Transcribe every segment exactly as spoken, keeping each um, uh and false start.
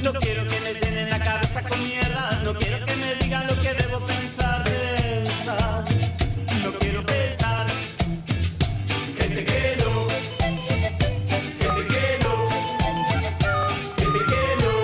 No quiero que me llenen la cabeza con mierda. No quiero que me digan lo que debo pensar. Pensar. No quiero pensar. Que te quiero. Que te quiero. Que te quiero.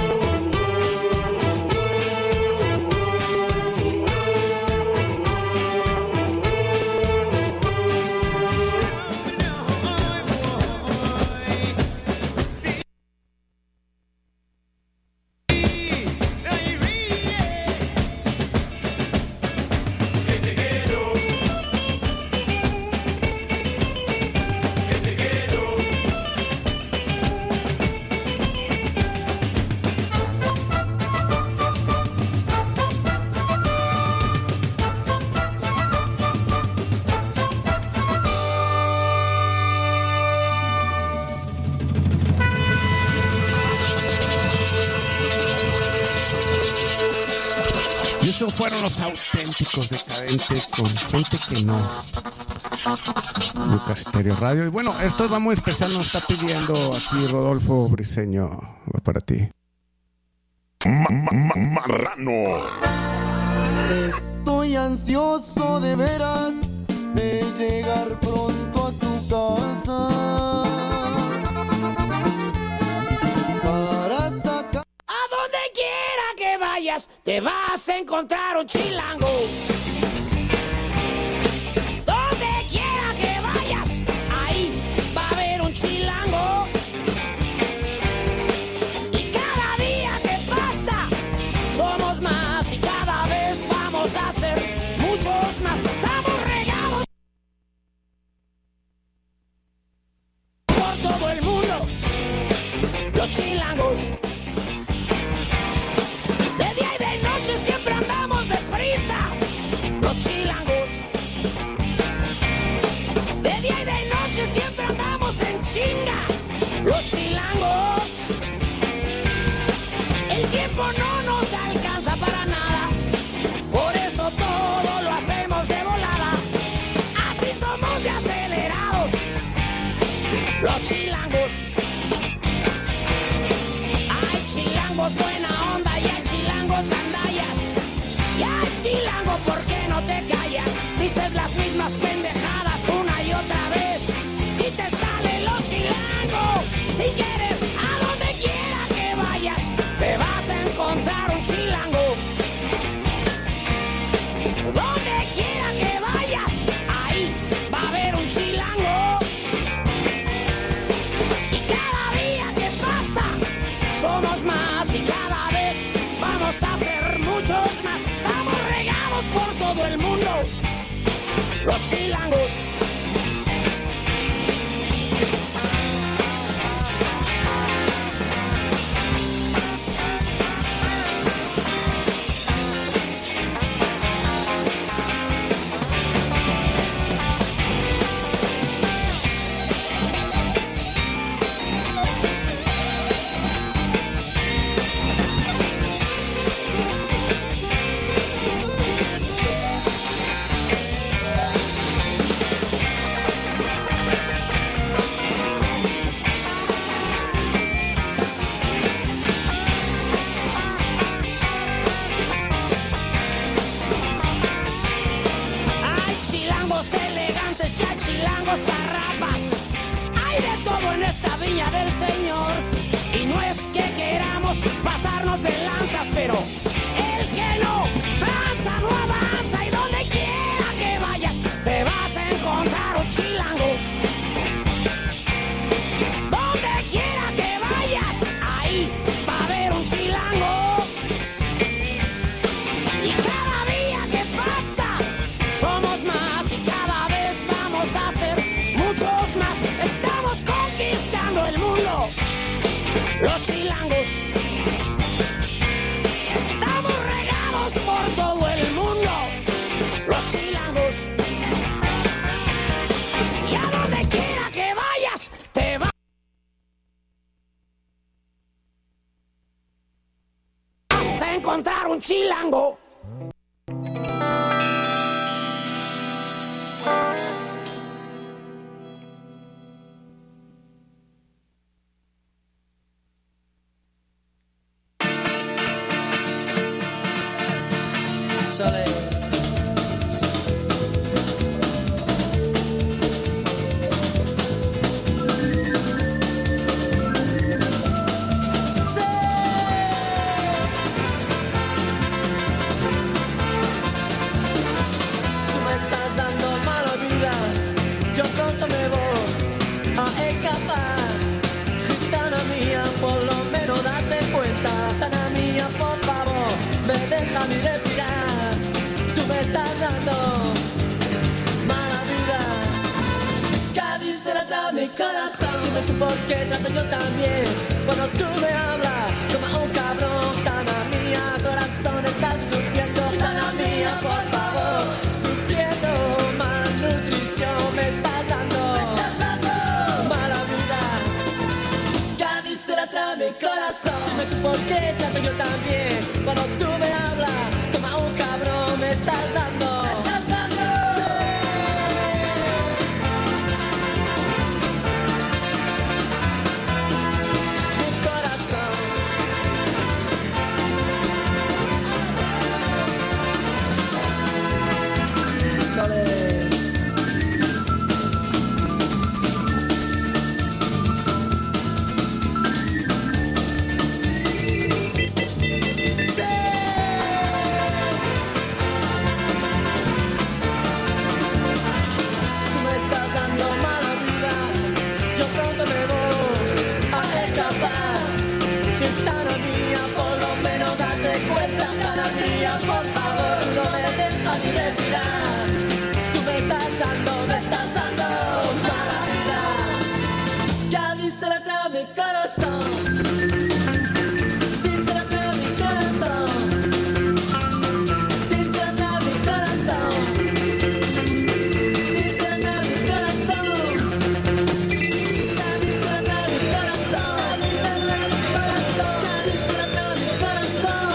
Esos fueron los auténticos decadentes con gente que no. Lucas Stereo Radio. Y bueno, esto va muy especial, nos está pidiendo aquí Rodolfo Briseño. Va para ti. Ma- ma- ma- marrano. Estoy ansioso de veras de llegar pronto a tu casa para sacar. A donde quiera que vayas, te vas a encontrar un chilango. Donde quiera que vayas, ahí va a haber un chilango. Y cada día que pasa, somos más y cada vez vamos a ser muchos más. Estamos regados por todo el mundo, los chilangos. De día y de noche siempre andamos deprisa, los chilangos. De día y de noche siempre andamos en chinga, los chilangos. El tiempo no nos alcanza para nada, por eso todo lo hacemos de volada. Así somos de acelerados, los chilangos. Hay chilangos buena onda y hay chilangos gandallas. Y hay chilango, ¿por qué no te callas? Dices las mismas pendejadas una y otra vez y te sale lo chilango. Si quieres, a donde quiera que vayas, te vas a encontrar un chilango. Donde quiera que vayas, ahí va a haber un chilango. Y cada día que pasa, somos más y cada vez vamos a ser muchos más. Estamos regados por todo el mundo, los chilangos. Hay chilangos elegantes y hay chilangos parrapas. Hay de todo en esta viña del Señor. Y no es que queramos pasarnos de lanzas, pero el que no tranza no avanza. Y donde quiera que vayas, te vas a encontrar un chilango. Donde quiera que vayas, ahí va a haber un chilango. Y cada día que pasa, somos más y cada vez vamos a ser muchos más. Estamos conquistando el mundo, los chilangos. Estamos regados por todo el mundo, los chilangos. Y a donde quiera que vayas, te vas a encontrar un chilango. corazón. Dime tú por qué trato yo también. Cuando tú me hablas como un cabrón. Tana mía, corazón, estás sufriendo. Tana mía, por favor, sufriendo. Malnutrición me estás dando. Me estás dando mala vida. Ya dice la trama mi corazón. Dime tú por qué trato yo también. Cuando tú me hablas como un cabrón. Me estás dando. Me estás dando. Sí. Mi corazón. Sole. Por favor, no me dejas ni respirar. Tú me estás dando, me estás dando mala vida. Ya dice la trama mi corazón. Dice la trama mi corazón. Dice la trama mi corazón. Dice la trama mi corazón. Ya dice la trama mi corazón. Dice la trama mi corazón. Ya dice la trama mi corazón.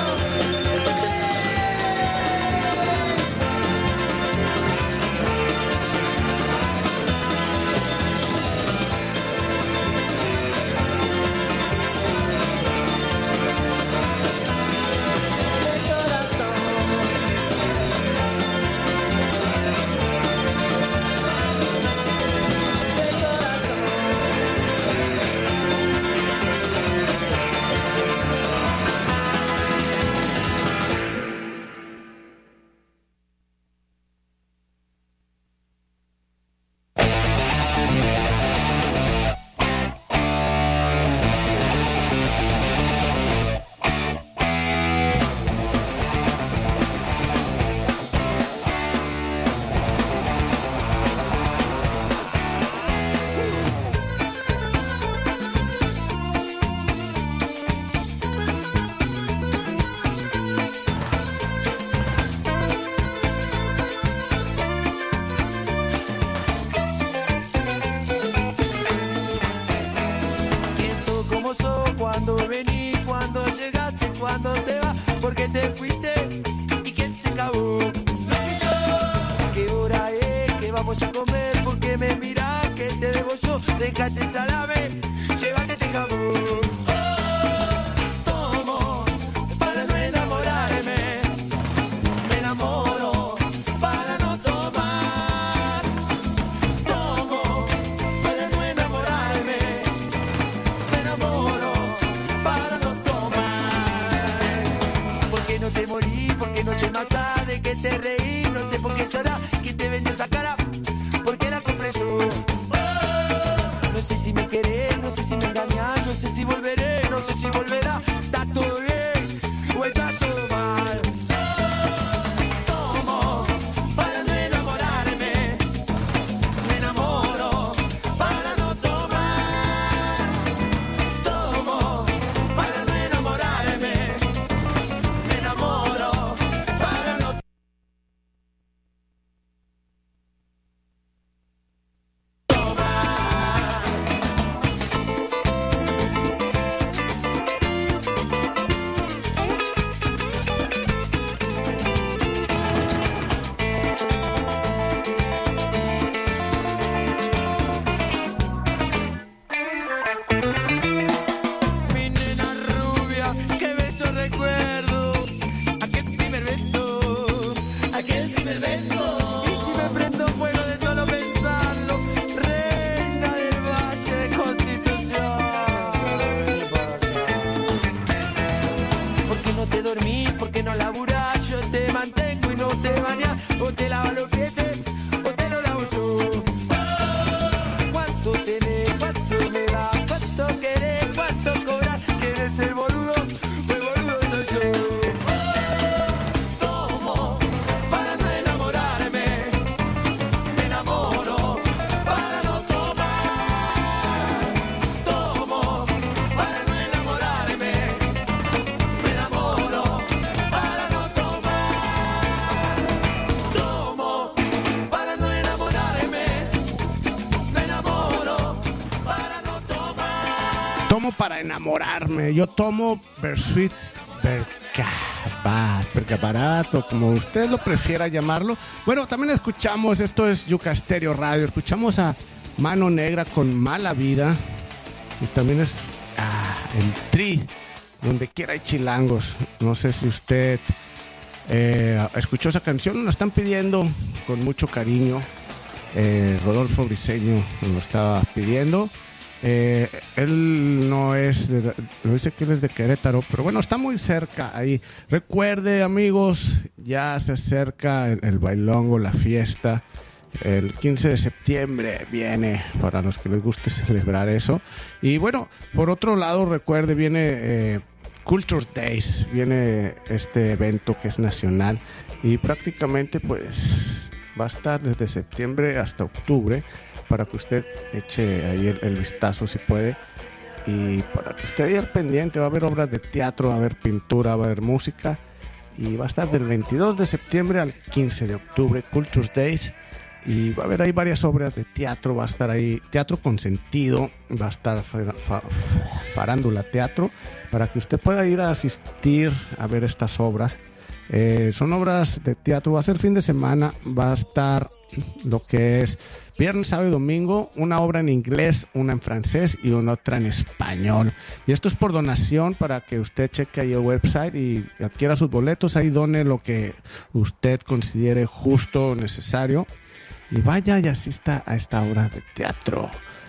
tomo para enamorarme. Yo tomo Bersuit Bergabarat, Bergabarat, o como usted lo prefiera llamarlo. Bueno, también escuchamos, esto es Yuca Stereo Radio, escuchamos a Mano Negra con Mala Vida. Y también es ah, el Tri, Donde Quiera hay Chilangos. No sé si usted eh, escuchó esa canción, nos la están pidiendo con mucho cariño. Eh, Rodolfo Briseño nos lo estaba pidiendo. Eh, él no es, de, no dice que él es de Querétaro, pero bueno, está muy cerca ahí. Recuerde, amigos, ya se acerca el, el bailongo, la fiesta. El quince de septiembre viene, para los que les guste celebrar eso. Y bueno, por otro lado, recuerde, viene eh, Culture Days, viene este evento que es nacional y prácticamente pues va a estar desde septiembre hasta octubre, para que usted eche ahí el, el vistazo si puede, y para que esté ahí al pendiente. Va a haber obras de teatro, va a haber pintura, va a haber música, y va a estar del veintidós de septiembre al quince de octubre, Culture Days, y va a haber ahí varias obras de teatro. Va a estar ahí teatro con sentido, va a estar fa- fa- farándula teatro, para que usted pueda ir a asistir a ver estas obras. Eh, son obras de teatro, va a ser fin de semana, va a estar lo que es viernes, sábado y domingo, una obra en inglés, una en francés y una otra en español. Y esto es por donación, para que usted cheque ahí el website y adquiera sus boletos, ahí done lo que usted considere justo o necesario, y vaya y asista a esta obra de teatro.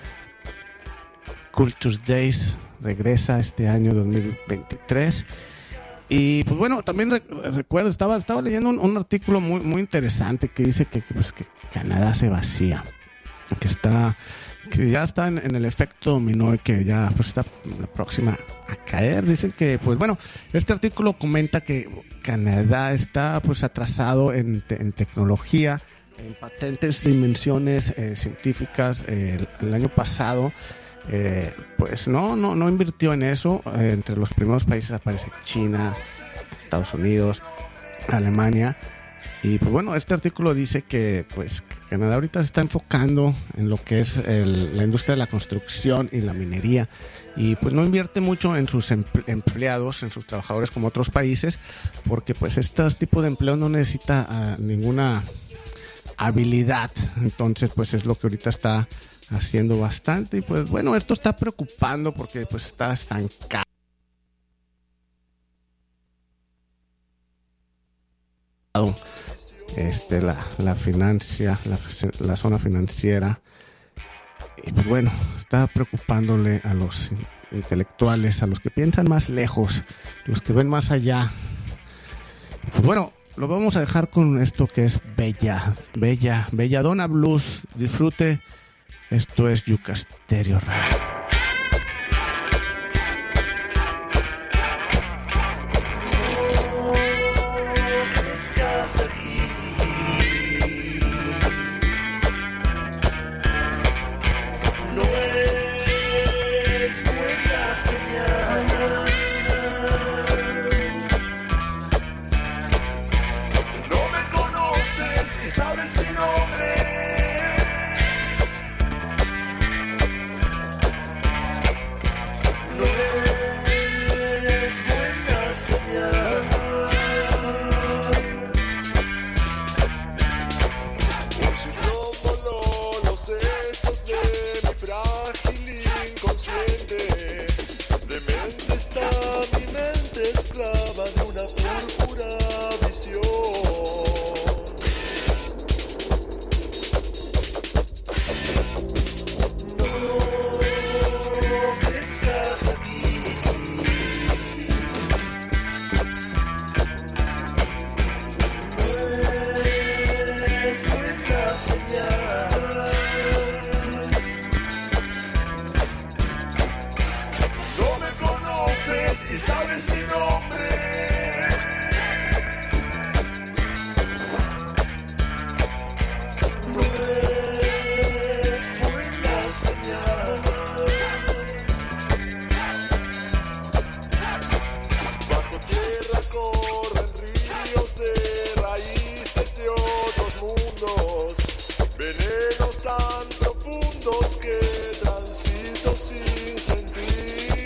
Culture Days regresa este año dos mil veintitrés. Y pues bueno, también re- recuerdo, estaba, estaba leyendo un, un artículo muy, muy interesante que dice que, que, pues, que Canadá se vacía, que está, que ya está en, en el efecto dominó y que ya pues está la próxima a caer. Dicen que, pues bueno, este artículo comenta que Canadá está pues atrasado en, te- en tecnología, en patentes de invenciones eh, científicas. Eh, el, el año pasado Eh, pues no, no, no invirtió en eso. Eh, entre los primeros países aparece China, Estados Unidos, Alemania. Y pues bueno, este artículo dice que pues Canadá ahorita se está enfocando en lo que es el, la industria de la construcción y la minería, y pues no invierte mucho en sus emple- empleados, en sus trabajadores como otros países, porque pues este tipo de empleo no necesita uh, ninguna habilidad. Entonces pues es lo que ahorita está haciendo bastante, y pues bueno, esto está preocupando porque pues está estancado este la, la financia la, la zona financiera, y pues bueno, está preocupándole a los intelectuales, a los que piensan más lejos, los que ven más allá. Pues bueno, lo vamos a dejar con esto que es Bella, Bella, Belladonna Blues. Disfrute. Esto es Yuca Stereo Radio. Venenos tan profundos que transito sin sentir.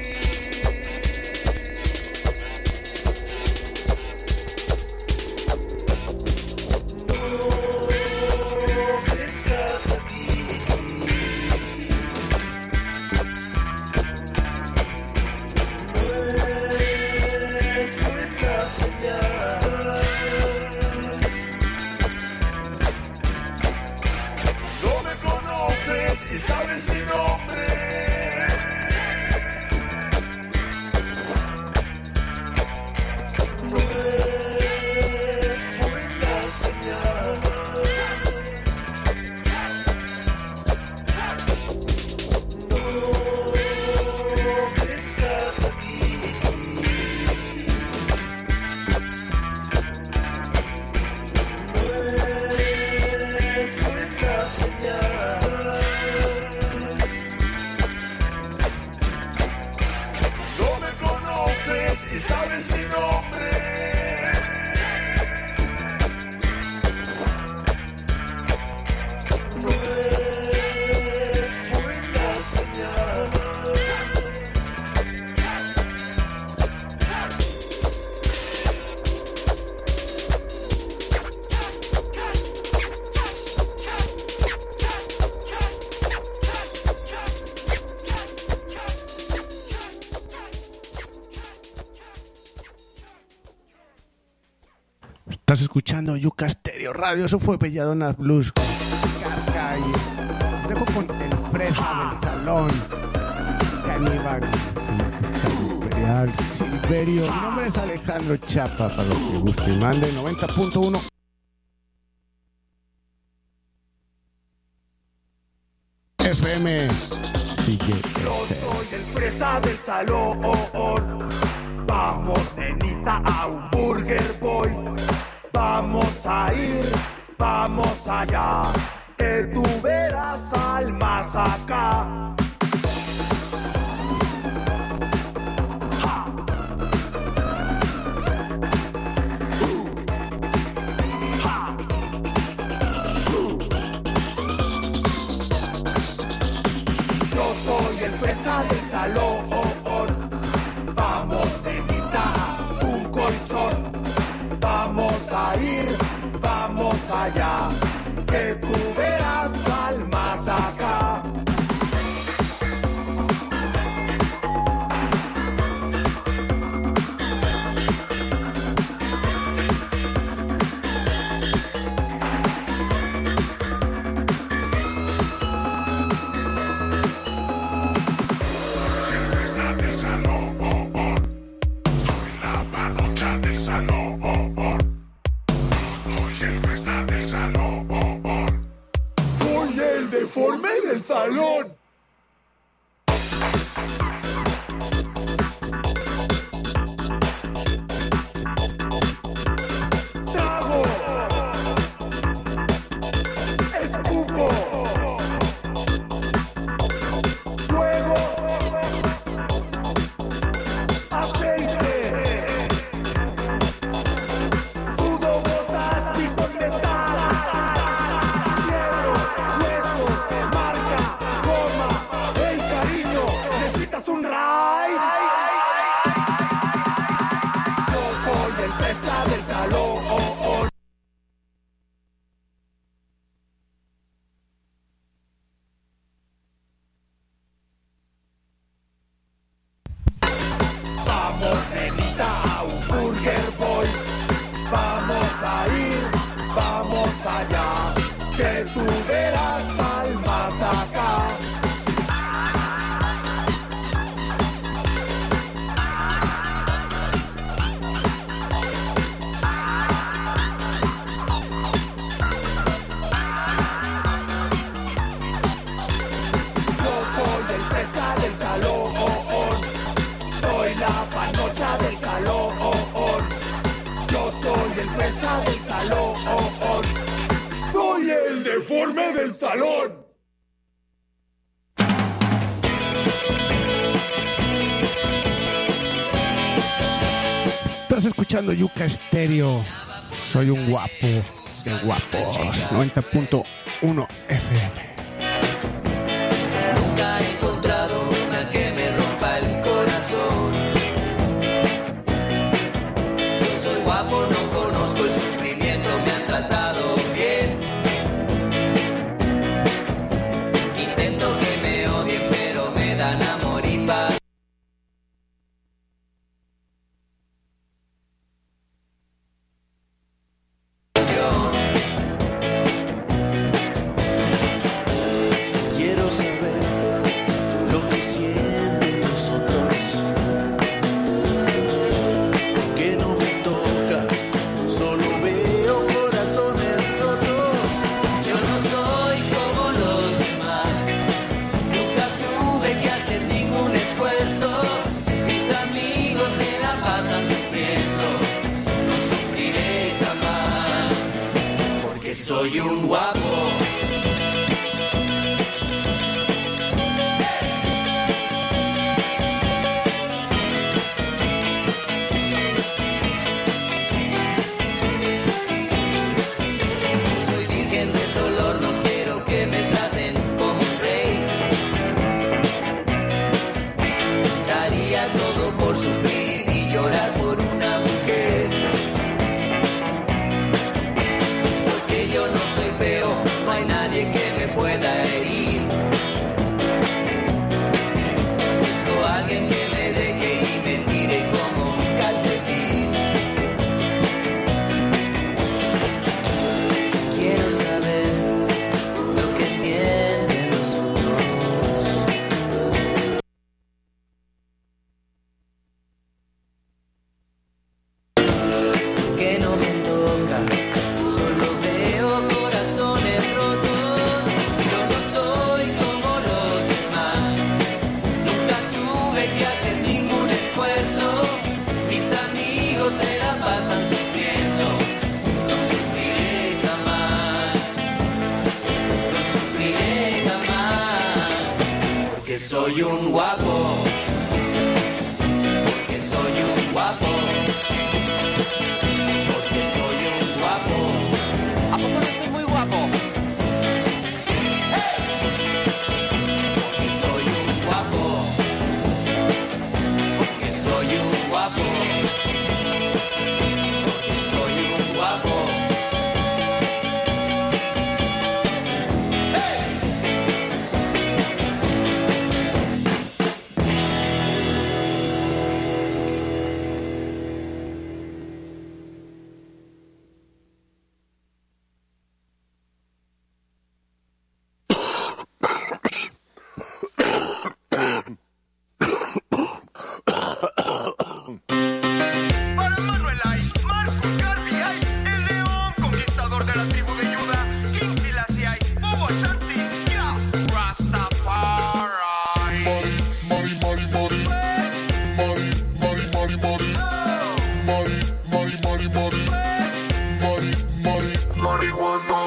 si sabes mi nombre. No es buena señal. Estás escuchando Yuca Stereo Radio. Eso fue Belladonna Blues. Carca y dejo con el Fresa del Salón. Caníbal. Imperial. Silverio. Mi nombre es Alejandro Chapa. Para los que guste y mande. noventa punto uno F M. Sigue. Yo soy el Fresa del Salón. Vamos, nenita, a un Burger Boy. Vamos a ir, vamos allá, que tú verás al más acá. Ja. Uh. Ja. Uh. Yo soy el Fresa del Salón. Vamos, nenita, un colchón. Vamos a ir, vamos allá, que tú verás al más acá. Deforme del salón. Trago. Escupo. Fuego. Aceite. Sudo, botas, piso y metal. Marca, coma, hey cariño, necesitas un ride. Yo soy el Fresa del Salón. Vamos, nenita, a un Burger Boy. Vamos a ir, vamos allá, que tú verás al más acá. Yo soy el Fresa del Salón. Soy la panocha del salón. Yo soy el Fresa del Salón. Soy el deforme del salón. Estás escuchando Yuca Stereo. Soy un guapo de guapos. noventa punto uno F M. Nunca he encontrado una que me rompa el corazón. Yo soy guapo, no conozco el sufrimiento, me han tratado bien. Intento que me odien, pero me dan amor y paz. Quiero saber lo que sienten los otros, que no me toca, solo veo corazones rotos. Yo no soy como los demás, nunca tuve que hacer ningún esfuerzo. Mis amigos se la pasan sufriendo, no sufriré jamás, porque soy un guapo. sufrir y llorar por una mujer. Porque yo no soy feo, no hay nadie que me pueda herir. Busco a alguien que me deje y me tire como un calcetín. Quiero saber lo que sienten los otros. Que no me toca, solo veo corazones rotos. Yo no soy como los demás, nunca tuve que hacer ningún esfuerzo. Mis amigos se la pasan sufriendo, no sufriré jamás, no sufriré jamás. Porque soy un guapo, porque soy un guapo. Porque soy un guapo. ¿A poco no estoy muy guapo? Porque soy un guapo. Porque soy un guapo. Porque soy un guapo. Para Manuel hay, Marcus Garvey hay, el león conquistador de la tribu de Judá, King Selassie hay, Bobo Ashanti, ya, Rastafari. Mari, Mari, Mari, Mari, Mari, Mari, Mari, Mari, Mari, Mari, Mari, Mari, Mari, marihuana.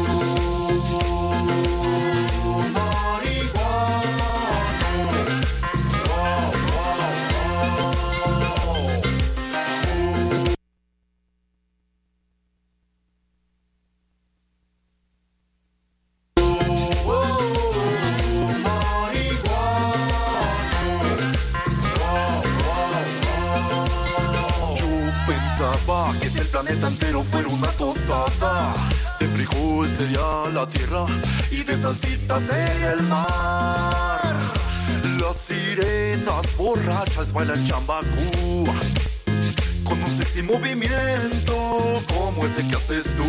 Yo pensaba que si el planeta entero fuera una tostada, de frijol sería la tierra y de salsita sería el mar. Las sirenas borrachas bailan chambacú con un sexy movimiento como ese que haces tú.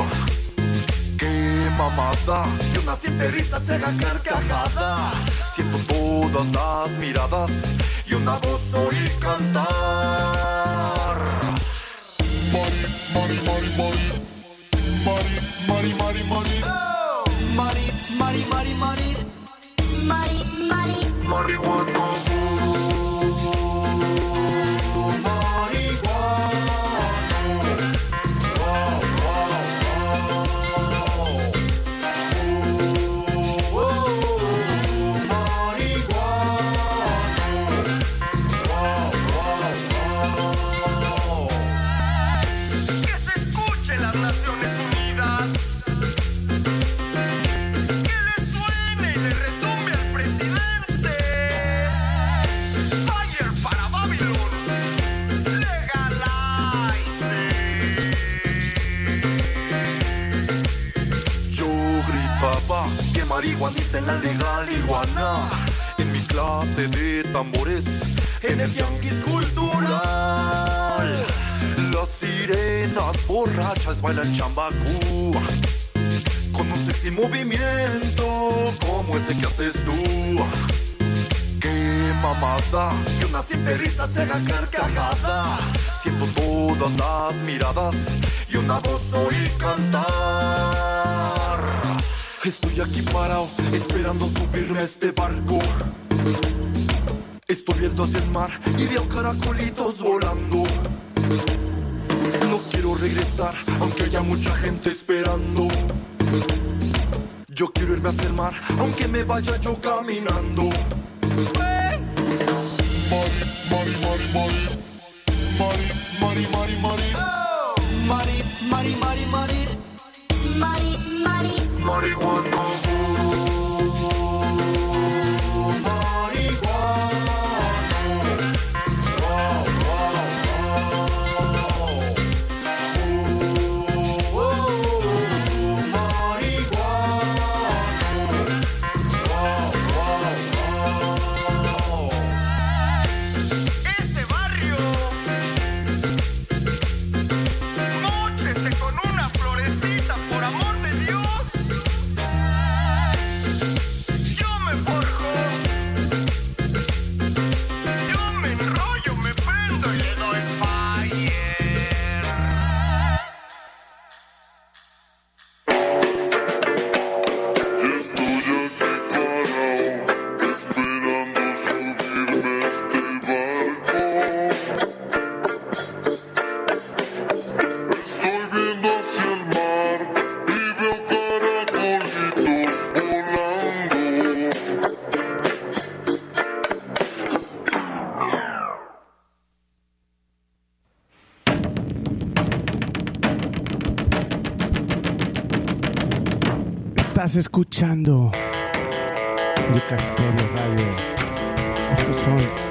¡Qué mamada! Que una simple risa se haga carcajada. Siento todas las miradas y una voz oír cantar. Mari, Mari, Mari, Mari, Mari, Mari, Mari, Mari, Mari, Mari, Mari, Mari, Mari, Mari, marihuana. Que se escuche las Naciones Unidas, que le suene y le retumbe al presidente. Fire para Babylon, legalize. Yo gritaba que marihuanicen la legal iguana en mi clase de tambores en el tianguis cultural. Las sirenas borrachas bailan chambacú con un sexy movimiento como ese que haces tú. ¡Qué mamada! Que una simple risa se haga carcajada. Siento todas las miradas y una voz oír cantar. Estoy aquí parado esperando subirme a este barco. Estoy viendo hacia el mar y veo caracolitos volando. No quiero regresar aunque haya mucha gente esperando. Yo quiero irme hacia el mar aunque me vaya yo caminando. Mari, Mari, Mari, Mari, Mari, Mari, Mari, Mari, Mari, Mari, Mari, Mari, Mari, Mari, marihuana. Marihuana. Estás escuchando Yuca Stereo Radio. Estos son